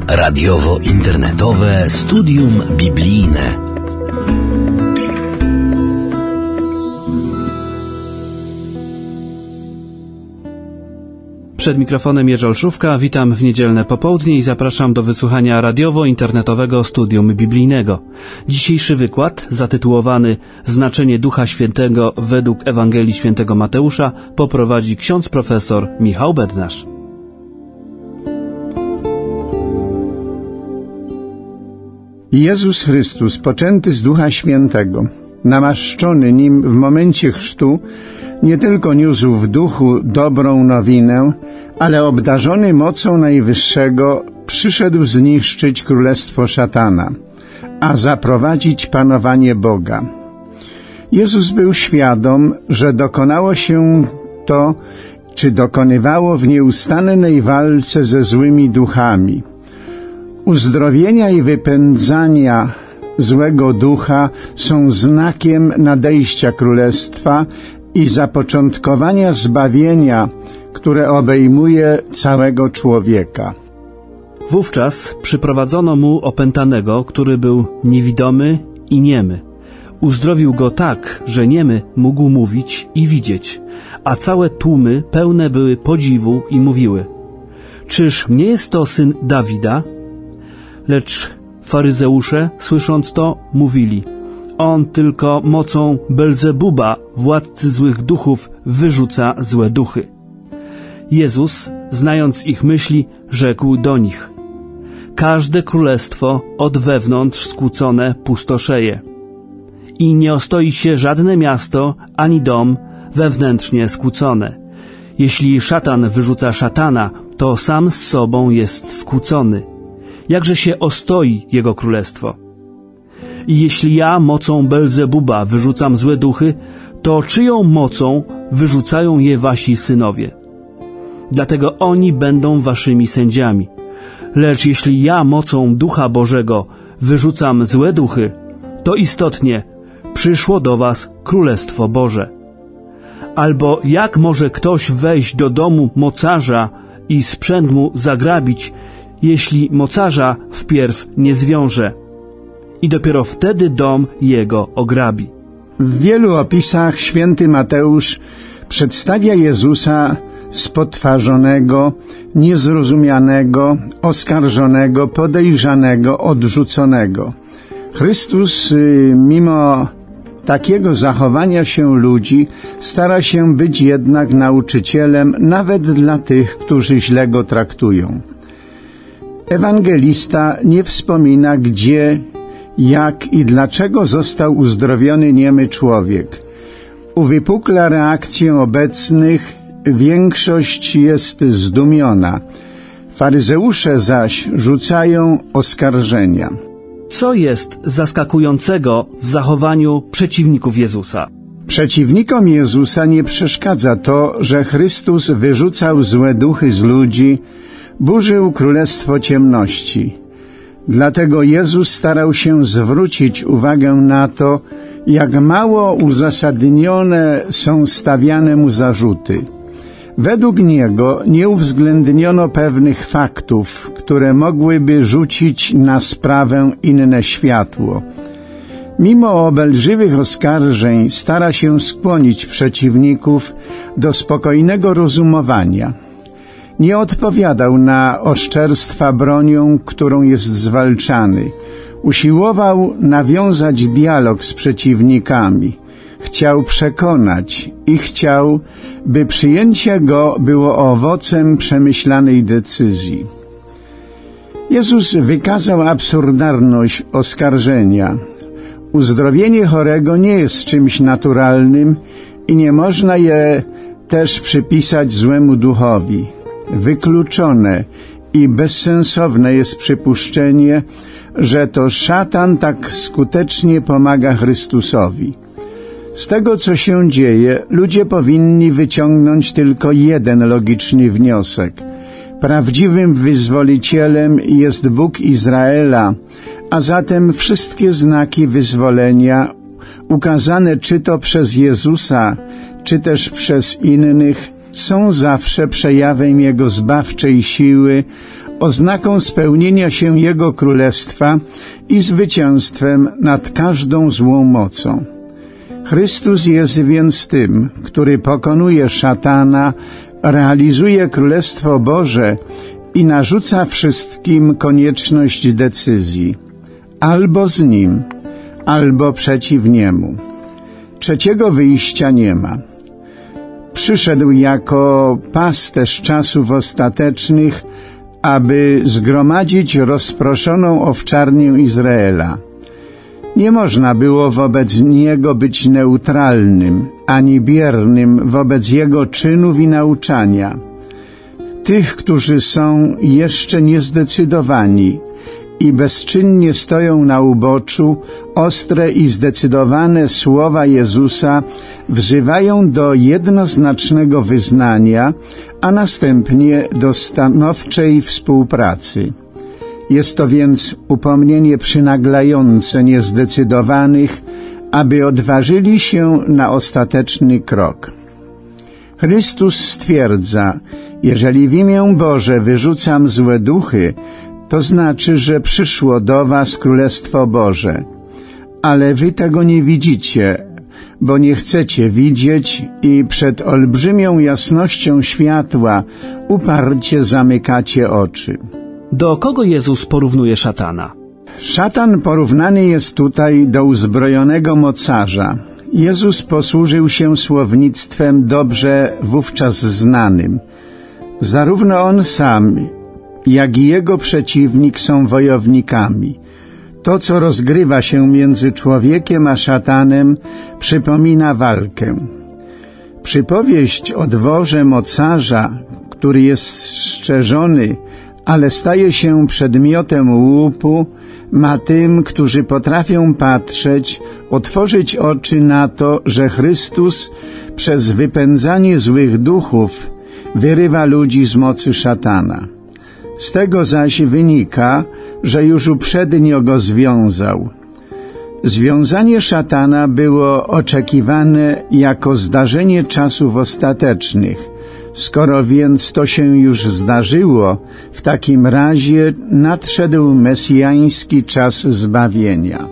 Radiowo-internetowe studium biblijne. Przed mikrofonem Jerzy Olszówka, witam w niedzielne popołudnie i zapraszam do wysłuchania radiowo-internetowego studium biblijnego. Dzisiejszy wykład, zatytułowany Znaczenie Ducha Świętego według Ewangelii Świętego Mateusza, poprowadzi ksiądz profesor Michał Bednarz. Jezus Chrystus, poczęty z Ducha Świętego, namaszczony Nim w momencie chrztu, nie tylko niósł w duchu dobrą nowinę, ale obdarzony mocą Najwyższego przyszedł zniszczyć królestwo szatana, a zaprowadzić panowanie Boga. Jezus był świadom, że dokonało się to, czy dokonywało w nieustannej walce ze złymi duchami. Uzdrowienia i wypędzania złego ducha są znakiem nadejścia królestwa i zapoczątkowania zbawienia, które obejmuje całego człowieka. Wówczas przyprowadzono mu opętanego, który był niewidomy i niemy. Uzdrowił go tak, że niemy mógł mówić i widzieć, a całe tłumy pełne były podziwu i mówiły: czyż nie jest to syn Dawida? Lecz faryzeusze, słysząc to, mówili: on tylko mocą Belzebuba, władcy złych duchów, wyrzuca złe duchy. Jezus, znając ich myśli, rzekł do nich: każde królestwo od wewnątrz skłócone pustoszeje i nie ostoi się żadne miasto ani dom wewnętrznie skłócone. Jeśli szatan wyrzuca szatana, to sam z sobą jest skłócony. Jakże się ostoi jego królestwo? I jeśli ja mocą Belzebuba wyrzucam złe duchy, to czyją mocą wyrzucają je wasi synowie? Dlatego oni będą waszymi sędziami. Lecz jeśli ja mocą Ducha Bożego wyrzucam złe duchy, to istotnie przyszło do was Królestwo Boże. Albo jak może ktoś wejść do domu mocarza i sprzęt mu zagrabić, jeśli mocarza wpierw nie zwiąże? I dopiero wtedy dom jego ograbi. W wielu opisach święty Mateusz przedstawia Jezusa spotwarzonego, niezrozumianego, oskarżonego, podejrzanego, odrzuconego. Chrystus, mimo takiego zachowania się ludzi, stara się być jednak nauczycielem nawet dla tych, którzy źle go traktują. Ewangelista nie wspomina, gdzie, jak i dlaczego został uzdrowiony niemy człowiek. Uwypukla reakcję obecnych, większość jest zdumiona. Faryzeusze zaś rzucają oskarżenia. Co jest zaskakującego w zachowaniu przeciwników Jezusa? Przeciwnikom Jezusa nie przeszkadza to, że Chrystus wyrzucał złe duchy z ludzi, burzył królestwo ciemności. Dlatego Jezus starał się zwrócić uwagę na to, jak mało uzasadnione są stawiane mu zarzuty. Według niego nie uwzględniono pewnych faktów, które mogłyby rzucić na sprawę inne światło. Mimo obelżywych oskarżeń stara się skłonić przeciwników do spokojnego rozumowania. Nie odpowiadał na oszczerstwa bronią, którą jest zwalczany. Usiłował nawiązać dialog z przeciwnikami. Chciał przekonać i chciał, by przyjęcie go było owocem przemyślanej decyzji. Jezus wykazał absurdalność oskarżenia. Uzdrowienie chorego nie jest czymś naturalnym i nie można je też przypisać złemu duchowi. Wykluczone i bezsensowne jest przypuszczenie, że to szatan tak skutecznie pomaga Chrystusowi. Z tego, co się dzieje, ludzie powinni wyciągnąć tylko jeden logiczny wniosek. Prawdziwym wyzwolicielem jest Bóg Izraela, a zatem wszystkie znaki wyzwolenia, ukazane czy to przez Jezusa, czy też przez innych, są zawsze przejawem Jego zbawczej siły oznaką spełnienia się Jego Królestwa i zwycięstwem nad każdą złą mocą. Chrystus jest więc tym, który pokonuje szatana, realizuje Królestwo Boże i narzuca wszystkim konieczność decyzji. Albo z Nim, albo przeciw Niemu. Trzeciego wyjścia nie ma. Przyszedł jako pasterz czasów ostatecznych, aby zgromadzić rozproszoną owczarnię Izraela. Nie można było wobec Niego być neutralnym, ani biernym wobec Jego czynów i nauczania. Tych, którzy są jeszcze niezdecydowani i bezczynnie stoją na uboczu, ostre i zdecydowane słowa Jezusa wzywają do jednoznacznego wyznania, a następnie do stanowczej współpracy. Jest to więc upomnienie przynaglające niezdecydowanych, aby odważyli się na ostateczny krok. Chrystus stwierdza: jeżeli w imię Boże wyrzucam złe duchy, to znaczy, że przyszło do was Królestwo Boże. Ale wy tego nie widzicie, bo nie chcecie widzieć i przed olbrzymią jasnością światła uparcie zamykacie oczy. Do kogo Jezus porównuje szatana? Szatan porównany jest tutaj do uzbrojonego mocarza. Jezus posłużył się słownictwem dobrze wówczas znanym. Zarówno on sam, jak i jego przeciwnik są wojownikami. To, co rozgrywa się między człowiekiem a szatanem, przypomina walkę. Przypowieść o dworze mocarza, który jest strzeżony, ale staje się przedmiotem łupu, ma tym, którzy potrafią patrzeć, otworzyć oczy na to, że Chrystus przez wypędzanie złych duchów wyrywa ludzi z mocy szatana. Z tego zaś wynika, że już uprzednio go związał. Związanie szatana było oczekiwane jako zdarzenie czasów ostatecznych. Skoro więc to się już zdarzyło, w takim razie nadszedł mesjański czas zbawienia.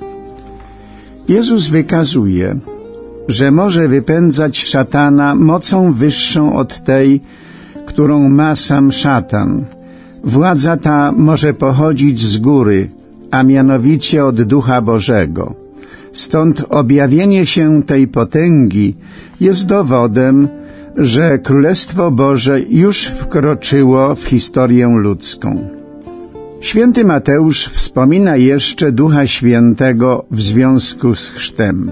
Jezus wykazuje, że może wypędzać szatana mocą wyższą od tej, którą ma sam szatan. Władza ta może pochodzić z góry, a mianowicie od Ducha Bożego. Stąd objawienie się tej potęgi jest dowodem, że Królestwo Boże już wkroczyło w historię ludzką. Święty Mateusz wspomina jeszcze Ducha Świętego w związku z chrztem.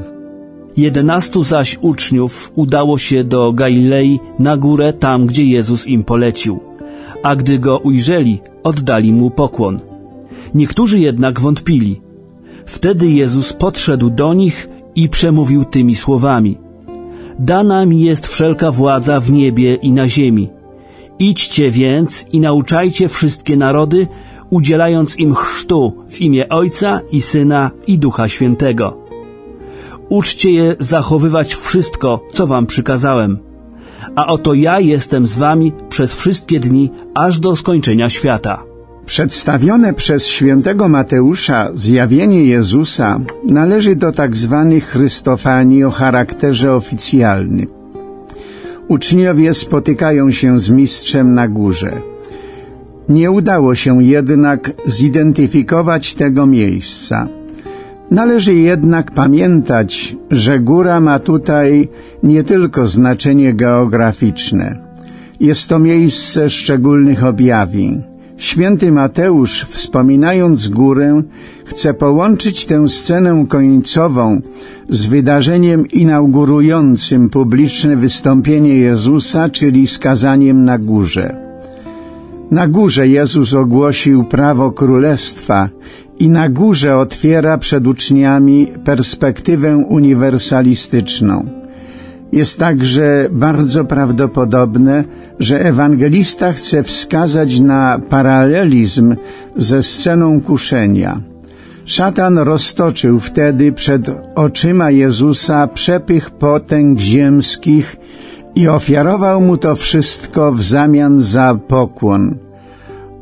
11 zaś uczniów udało się do Galilei na górę, tam gdzie Jezus im polecił. A gdy go ujrzeli, oddali mu pokłon. Niektórzy jednak wątpili. Wtedy Jezus podszedł do nich i przemówił tymi słowami: dana mi jest wszelka władza w niebie i na ziemi. Idźcie więc i nauczajcie wszystkie narody, udzielając im chrztu w imię Ojca i Syna i Ducha Świętego. Uczcie je zachowywać wszystko, co wam przykazałem. A oto ja jestem z wami przez wszystkie dni, aż do skończenia świata. Przedstawione przez świętego Mateusza zjawienie Jezusa należy do tak zwanych Chrystofanii o charakterze oficjalnym. Uczniowie spotykają się z mistrzem na górze. Nie udało się jednak zidentyfikować tego miejsca. Należy jednak pamiętać, że góra ma tutaj nie tylko znaczenie geograficzne. Jest to miejsce szczególnych objawień. Święty Mateusz, wspominając górę, chce połączyć tę scenę końcową z wydarzeniem inaugurującym publiczne wystąpienie Jezusa, czyli skazaniem na górze. Na górze Jezus ogłosił prawo królestwa i na górze otwiera przed uczniami perspektywę uniwersalistyczną. Jest także bardzo prawdopodobne, że ewangelista chce wskazać na paralelizm ze sceną kuszenia. Szatan roztoczył wtedy przed oczyma Jezusa przepych potęg ziemskich i ofiarował mu to wszystko w zamian za pokłon.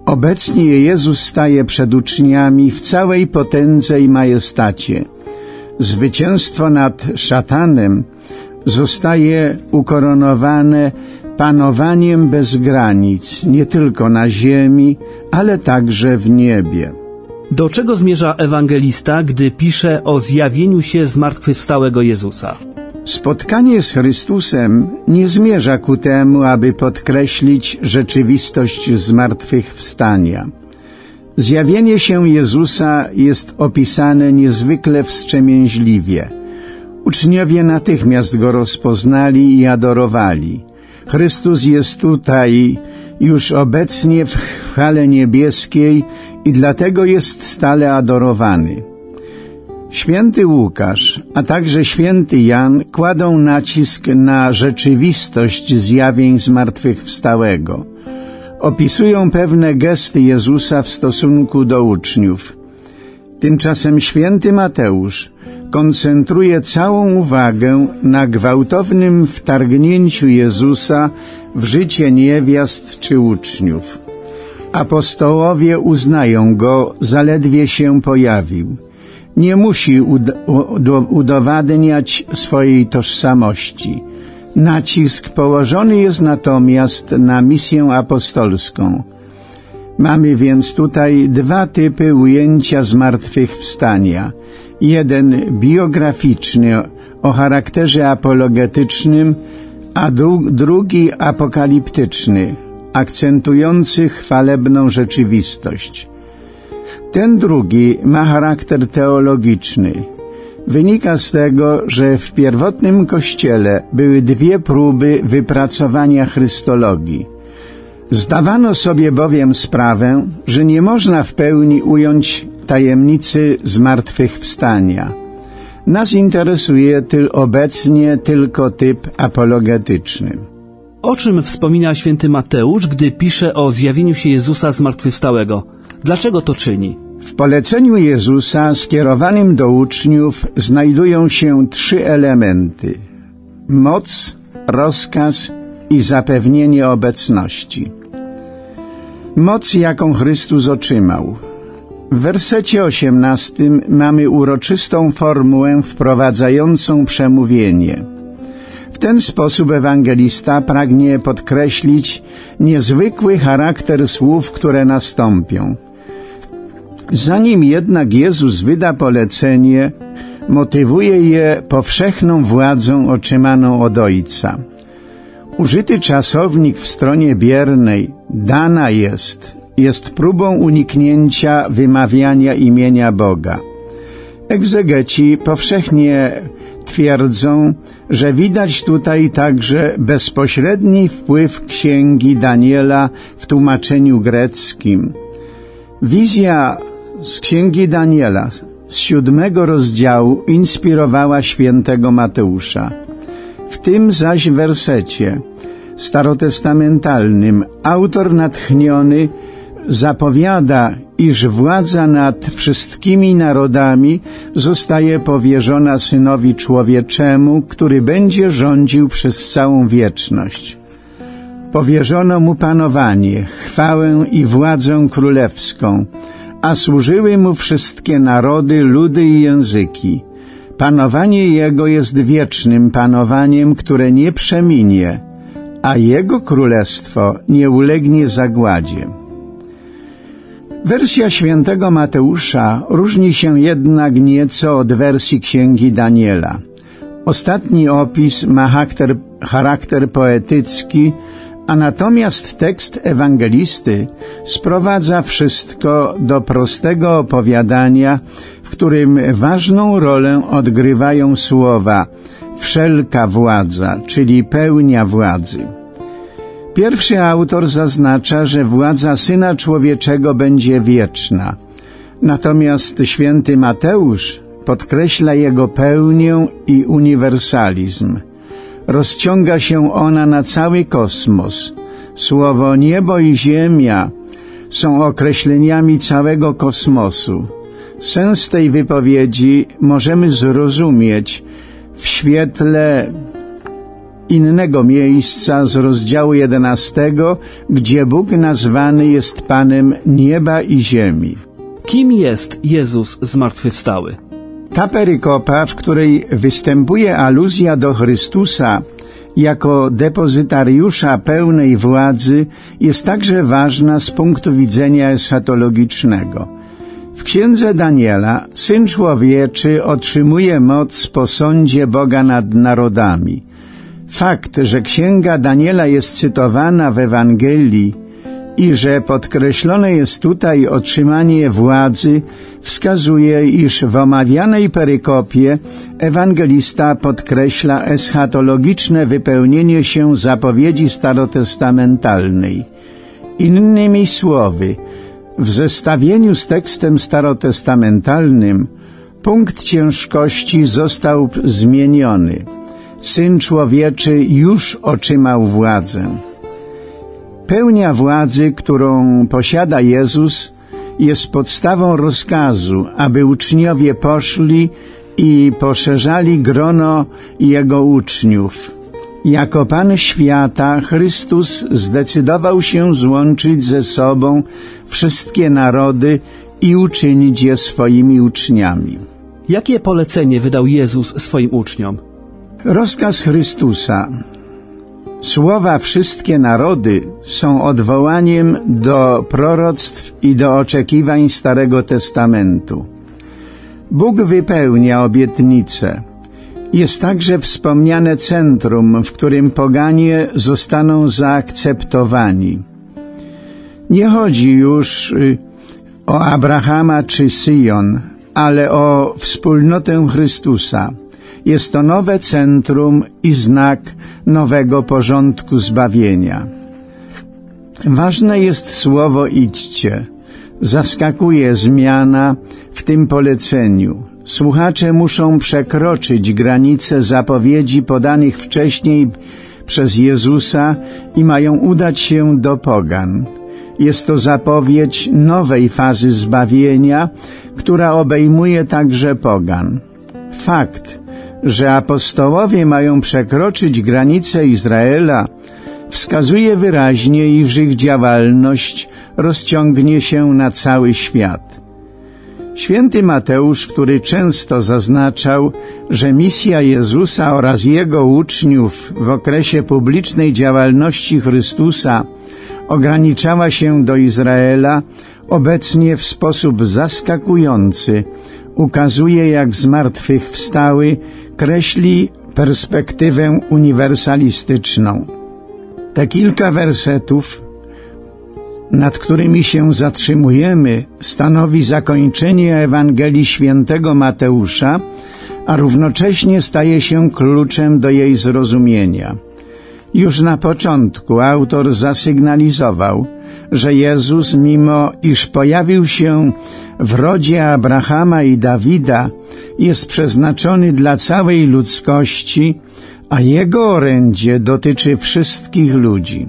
Obecnie Jezus staje przed uczniami w całej potędze i majestacie. Zwycięstwo nad szatanem zostaje ukoronowane panowaniem bez granic, nie tylko na ziemi, ale także w niebie. Do czego zmierza ewangelista, gdy pisze o zjawieniu się zmartwychwstałego Jezusa? Spotkanie z Chrystusem nie zmierza ku temu, aby podkreślić rzeczywistość zmartwychwstania. Zjawienie się Jezusa jest opisane niezwykle wstrzemięźliwie. Uczniowie natychmiast Go rozpoznali i adorowali. Chrystus jest tutaj, już obecnie w chwale niebieskiej i dlatego jest stale adorowany. Święty Łukasz, a także święty Jan kładą nacisk na rzeczywistość zjawień zmartwychwstałego. Opisują pewne gesty Jezusa w stosunku do uczniów. Tymczasem święty Mateusz koncentruje całą uwagę na gwałtownym wtargnięciu Jezusa w życie niewiast czy uczniów. Apostołowie uznają Go, zaledwie się pojawił. Nie musi udowadniać swojej tożsamości. Nacisk położony jest natomiast na misję apostolską. Mamy więc tutaj dwa typy ujęcia zmartwychwstania. Jeden biograficzny o charakterze apologetycznym, a drugi apokaliptyczny, akcentujący chwalebną rzeczywistość. Ten drugi ma charakter teologiczny. Wynika z tego, że w pierwotnym Kościele były dwie próby wypracowania chrystologii. Zdawano sobie bowiem sprawę, że nie można w pełni ująć tajemnicy zmartwychwstania. Nas interesuje obecnie tylko typ apologetyczny. O czym wspomina święty Mateusz, gdy pisze o zjawieniu się Jezusa zmartwychwstałego? Dlaczego to czyni? W poleceniu Jezusa skierowanym do uczniów znajdują się trzy elementy: moc, rozkaz i zapewnienie obecności. Moc, jaką Chrystus otrzymał. W wersecie 18 mamy uroczystą formułę wprowadzającą przemówienie. W ten sposób ewangelista pragnie podkreślić niezwykły charakter słów, które nastąpią. Zanim jednak Jezus wyda polecenie, motywuje je powszechną władzą otrzymaną od Ojca. Użyty czasownik w stronie biernej dana jest próbą uniknięcia wymawiania imienia Boga. Egzegeci powszechnie twierdzą, że widać tutaj także bezpośredni wpływ księgi Daniela w tłumaczeniu greckim. Wizja z księgi Daniela z 7 rozdziału inspirowała świętego Mateusza. W tym zaś wersecie starotestamentalnym autor natchniony zapowiada, iż władza nad wszystkimi narodami zostaje powierzona Synowi Człowieczemu, który będzie rządził przez całą wieczność. Powierzono mu panowanie, chwałę i władzę królewską, a służyły mu wszystkie narody, ludy i języki. Panowanie jego jest wiecznym panowaniem, które nie przeminie, a jego królestwo nie ulegnie zagładzie. Wersja świętego Mateusza różni się jednak nieco od wersji księgi Daniela. Ostatni opis ma charakter poetycki, a natomiast tekst ewangelisty sprowadza wszystko do prostego opowiadania, w którym ważną rolę odgrywają słowa wszelka władza, czyli pełnia władzy. Pierwszy autor zaznacza, że władza Syna Człowieczego będzie wieczna. Natomiast święty Mateusz podkreśla jego pełnię i uniwersalizm. Rozciąga się ona na cały kosmos. Słowo niebo i ziemia są określeniami całego kosmosu. Sens tej wypowiedzi możemy zrozumieć w świetle innego miejsca z rozdziału 11, gdzie Bóg nazwany jest Panem nieba i ziemi. Kim jest Jezus zmartwychwstały? Ta perykopa, w której występuje aluzja do Chrystusa jako depozytariusza pełnej władzy, jest także ważna z punktu widzenia eschatologicznego. W księdze Daniela Syn Człowieczy otrzymuje moc po sądzie Boga nad narodami. Fakt, że księga Daniela jest cytowana w Ewangelii i że podkreślone jest tutaj otrzymanie władzy, wskazuje, iż w omawianej perykopie ewangelista podkreśla eschatologiczne wypełnienie się zapowiedzi starotestamentalnej. Innymi słowy, w zestawieniu z tekstem starotestamentalnym punkt ciężkości został zmieniony. Syn Człowieczy już otrzymał władzę. Pełnia władzy, którą posiada Jezus, jest podstawą rozkazu, aby uczniowie poszli i poszerzali grono Jego uczniów. Jako Pan świata, Chrystus zdecydował się złączyć ze sobą wszystkie narody i uczynić je swoimi uczniami. Jakie polecenie wydał Jezus swoim uczniom? Rozkaz Chrystusa. Słowa wszystkie narody są odwołaniem do proroctw i do oczekiwań Starego Testamentu. Bóg wypełnia obietnice. Jest także wspomniane centrum, w którym poganie zostaną zaakceptowani. Nie chodzi już o Abrahama czy Syjon, ale o wspólnotę Chrystusa. Jest to nowe centrum i znak nowego porządku zbawienia. Ważne jest słowo idźcie. Zaskakuje zmiana w tym poleceniu. Słuchacze muszą przekroczyć granice zapowiedzi podanych wcześniej przez Jezusa i mają udać się do pogan. Jest to zapowiedź nowej fazy zbawienia, która obejmuje także pogan. Fakt, że apostołowie mają przekroczyć granice Izraela, wskazuje wyraźnie, iż ich działalność rozciągnie się na cały świat. Święty Mateusz, który często zaznaczał, że misja Jezusa oraz Jego uczniów w okresie publicznej działalności Chrystusa ograniczała się do Izraela, obecnie w sposób zaskakujący ukazuje, jak zmartwychwstały kreśli perspektywę uniwersalistyczną. Te kilka wersetów, nad którymi się zatrzymujemy, stanowi zakończenie Ewangelii Świętego Mateusza, a równocześnie staje się kluczem do jej zrozumienia. Już na początku autor zasygnalizował, że Jezus, mimo iż pojawił się w rodzie Abrahama i Dawida, jest przeznaczony dla całej ludzkości, a Jego orędzie dotyczy wszystkich ludzi.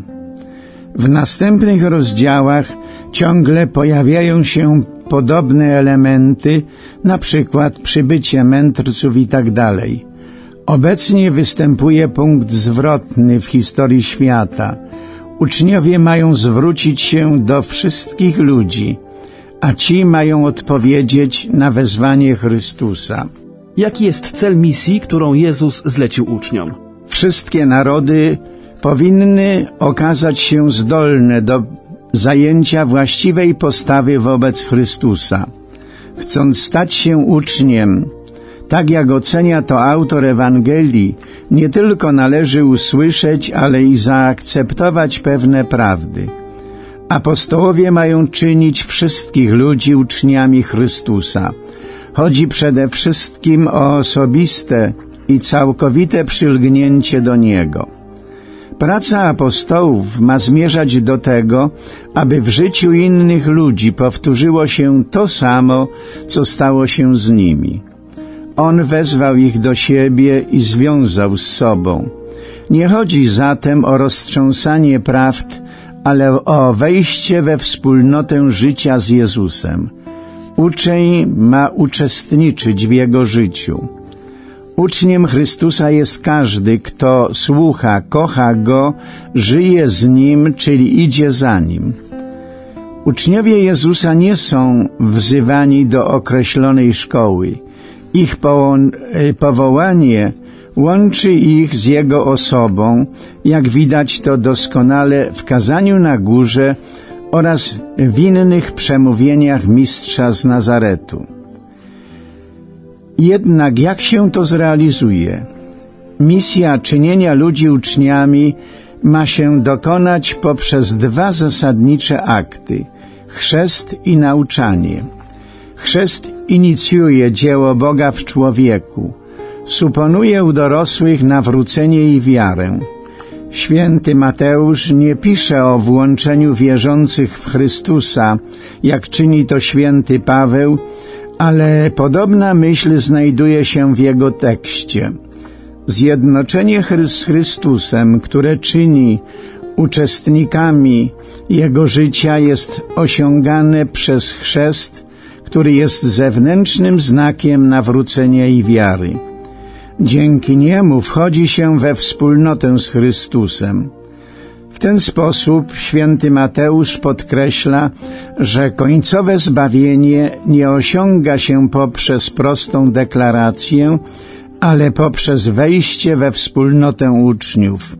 W następnych rozdziałach ciągle pojawiają się podobne elementy, na przykład przybycie mędrców i tak dalej. Obecnie występuje punkt zwrotny w historii świata. Uczniowie mają zwrócić się do wszystkich ludzi, a ci mają odpowiedzieć na wezwanie Chrystusa. Jaki jest cel misji, którą Jezus zlecił uczniom? Wszystkie narody powinny okazać się zdolne do zajęcia właściwej postawy wobec Chrystusa. Chcąc stać się uczniem, tak jak ocenia to autor Ewangelii, nie tylko należy usłyszeć, ale i zaakceptować pewne prawdy. Apostołowie mają czynić wszystkich ludzi uczniami Chrystusa. Chodzi przede wszystkim o osobiste i całkowite przylgnięcie do Niego. Praca apostołów ma zmierzać do tego, aby w życiu innych ludzi powtórzyło się to samo, co stało się z nimi. On wezwał ich do siebie i związał z sobą. Nie chodzi zatem o roztrząsanie prawd, ale o wejście we wspólnotę życia z Jezusem. Uczeń ma uczestniczyć w Jego życiu. Uczniem Chrystusa jest każdy, kto słucha, kocha Go, żyje z Nim, czyli idzie za Nim. Uczniowie Jezusa nie są wzywani do określonej szkoły. Ich powołanie łączy ich z Jego osobą, jak widać to doskonale w kazaniu na górze oraz w innych przemówieniach Mistrza z Nazaretu. Jednak jak się to zrealizuje? Misja czynienia ludzi uczniami ma się dokonać poprzez dwa zasadnicze akty: chrzest i nauczanie. Chrzest inicjuje dzieło Boga w człowieku, suponuje u dorosłych nawrócenie i wiarę. Święty Mateusz nie pisze o włączeniu wierzących w Chrystusa, jak czyni to święty Paweł, ale podobna myśl znajduje się w jego tekście. Zjednoczenie z Chrystusem, które czyni uczestnikami Jego życia, jest osiągane przez chrzest, który jest zewnętrznym znakiem nawrócenia i wiary. Dzięki niemu wchodzi się we wspólnotę z Chrystusem. W ten sposób święty Mateusz podkreśla, że końcowe zbawienie nie osiąga się poprzez prostą deklarację, ale poprzez wejście we wspólnotę uczniów.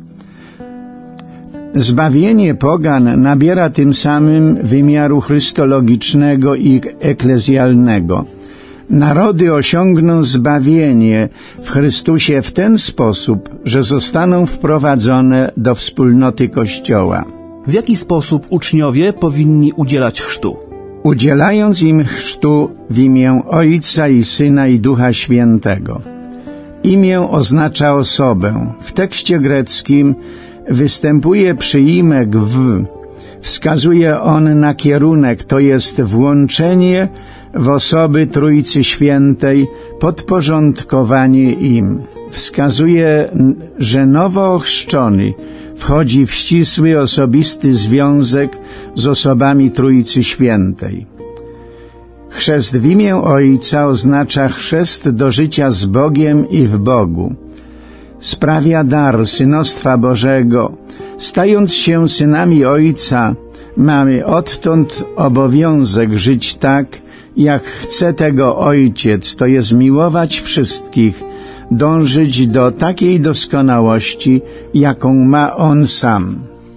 Zbawienie pogan nabiera tym samym wymiaru chrystologicznego i eklezjalnego. Narody osiągną zbawienie w Chrystusie w ten sposób, że zostaną wprowadzone do wspólnoty Kościoła. W jaki sposób uczniowie powinni udzielać chrztu? Udzielając im chrztu w imię Ojca i Syna i Ducha Świętego. Imię oznacza osobę. W tekście greckim występuje przyimek w. Wskazuje on na kierunek, to jest włączenie w osoby Trójcy Świętej, podporządkowanie im. Wskazuje, że nowo ochrzczony wchodzi w ścisły, osobisty związek z osobami Trójcy Świętej. Chrzest w imię Ojca oznacza chrzest do życia z Bogiem i w Bogu. Sprawia dar synostwa Bożego. Stając się synami Ojca, mamy odtąd obowiązek żyć tak, jak chce tego Ojciec, to jest miłować wszystkich, dążyć do takiej doskonałości, jaką ma On sam.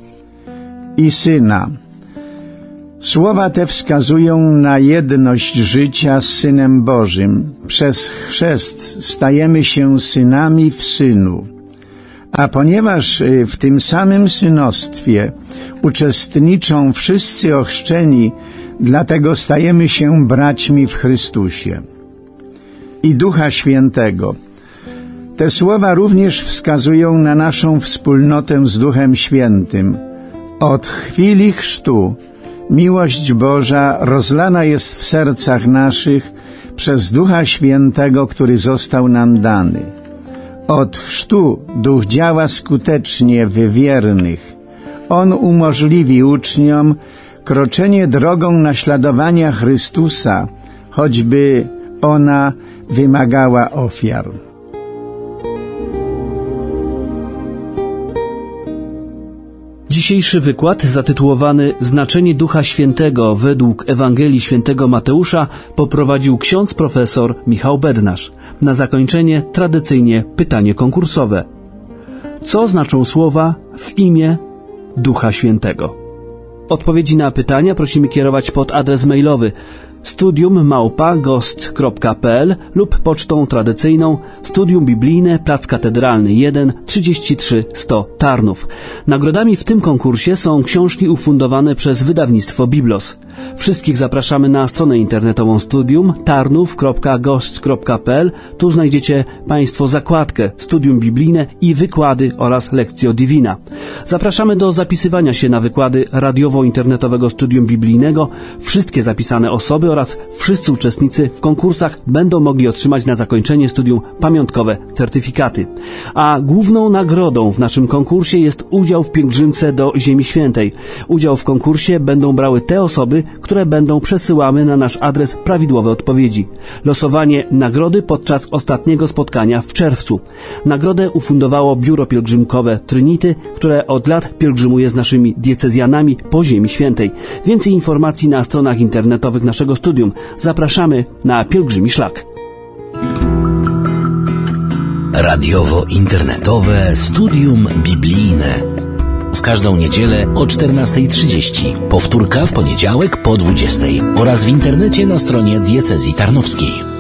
I Syna. Słowa te wskazują na jedność życia z Synem Bożym. Przez chrzest stajemy się synami w Synu. A ponieważ w tym samym synostwie uczestniczą wszyscy ochrzczeni, dlatego stajemy się braćmi w Chrystusie. I Ducha Świętego. Te słowa również wskazują na naszą wspólnotę z Duchem Świętym. Od chwili chrztu miłość Boża rozlana jest w sercach naszych przez Ducha Świętego, który został nam dany. Od chrztu Duch działa skutecznie w wiernych. On umożliwi uczniom kroczenie drogą naśladowania Chrystusa, choćby ona wymagała ofiar. Dzisiejszy wykład zatytułowany Znaczenie Ducha Świętego według Ewangelii Świętego Mateusza poprowadził ksiądz profesor Michał Bednarz. Na zakończenie tradycyjnie pytanie konkursowe. Co znaczą słowa w imię Ducha Świętego? Odpowiedzi na pytania prosimy kierować pod adres mailowy studium@gost.pl lub pocztą tradycyjną Studium Biblijne, Plac Katedralny 1, 33 100 Tarnów. Nagrodami w tym konkursie są książki ufundowane przez wydawnictwo Biblos. Wszystkich zapraszamy na stronę internetową Studium tarnów.gost.pl. Tu znajdziecie Państwo zakładkę Studium Biblijne i wykłady oraz Lectio Divina. Zapraszamy do zapisywania się na wykłady radiowo-internetowego Studium Biblijnego. Wszystkie zapisane osoby oraz wszyscy uczestnicy w konkursach będą mogli otrzymać na zakończenie studium pamiątkowe certyfikaty. A główną nagrodą w naszym konkursie jest udział w pielgrzymce do Ziemi Świętej. Udział w konkursie będą brały te osoby, które będą przesyłały na nasz adres prawidłowe odpowiedzi. Losowanie nagrody podczas ostatniego spotkania w czerwcu. Nagrodę ufundowało Biuro Pielgrzymkowe Trinity, które od lat pielgrzymuje z naszymi diecezjanami po Ziemi Świętej. Więcej informacji na stronach internetowych naszego studium. Zapraszamy na Pielgrzymi Szlak. Radiowo-internetowe Studium Biblijne. W każdą niedzielę o 14:30. Powtórka w poniedziałek po 20:00 oraz w internecie na stronie Diecezji Tarnowskiej.